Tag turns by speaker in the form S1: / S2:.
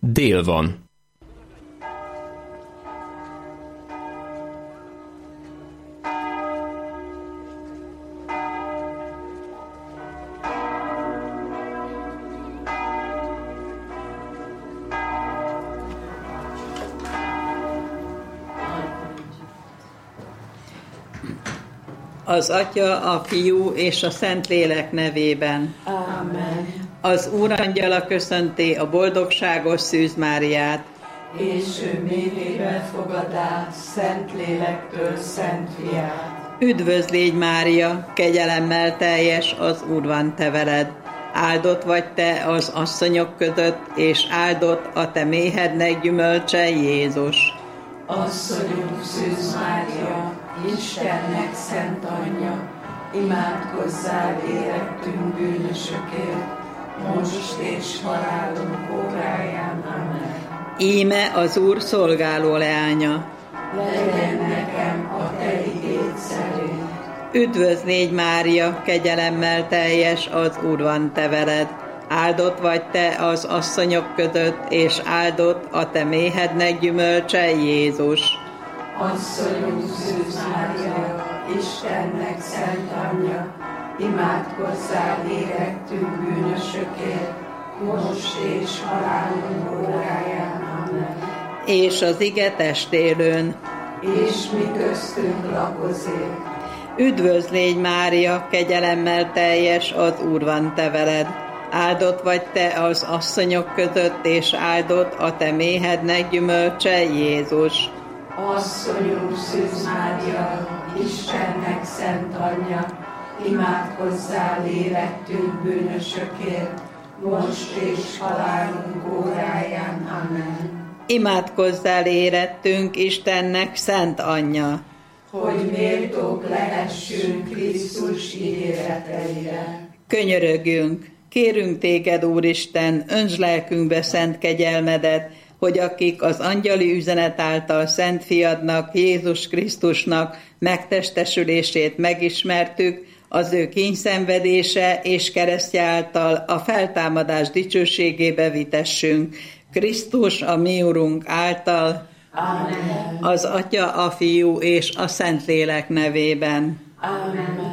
S1: Dél van.
S2: Az Atya, a Fiú és a Szentlélek nevében.
S3: Amen.
S2: Az Úrangyala köszönti a boldogságos Szűz Máriát.
S3: És ő méhébe fogadá Szentlélektől Szent Fiát.
S2: Üdvözl légy, Mária, kegyelemmel teljes, az Úr van te veled. Áldott vagy te az asszonyok között, és áldott a te méhednek gyümölcse, Jézus.
S3: Asszonyunk Szűz Mária, Istennek szent anyja, imádkozzál érettünk bűnösökért, most és halálunk óráján. Amen.
S2: Íme az Úr szolgáló leánya.
S3: Legyen nekem a te igéd szerint.
S2: Üdvözl légy, Mária, kegyelemmel teljes, az Úr van te veled. Áldott vagy te az asszonyok között, és áldott a te méhednek gyümölcse, Jézus.
S3: Asszonyunk Szűz Mária, Istennek szent anyja, imádkozzál érettünk bűnösökért, most és halálunk óráján. Amen.
S2: És az ige testélőn.
S3: És mi köztünk lakozik.
S2: Üdvözl légy, Mária, kegyelemmel teljes, az Úr van te veled. Áldott vagy te az asszonyok között, és áldott a te méhednek gyümölcse, Jézus.
S3: Asszonyunk Szűz Mária, Istennek szent anyja, imádkozzál érettünk bűnösökért, most és halálunk óráján. Amen.
S2: Imádkozzál érettünk, Istennek szent anyja,
S3: hogy méltók lehessünk Krisztus ígéreteire.
S2: Könyörögjünk, kérünk téged, Úristen, öntsd lelkünkbe szent kegyelmedet, hogy akik az angyali üzenet által Szent Fiadnak, Jézus Krisztusnak megtestesülését megismertük, az ő kínyszenvedése és keresztje által a feltámadás dicsőségébe vitessünk. Krisztus, a mi Urunk által,
S3: Amen.
S2: az Atya, a Fiú és a Szentlélek nevében.
S3: Amen.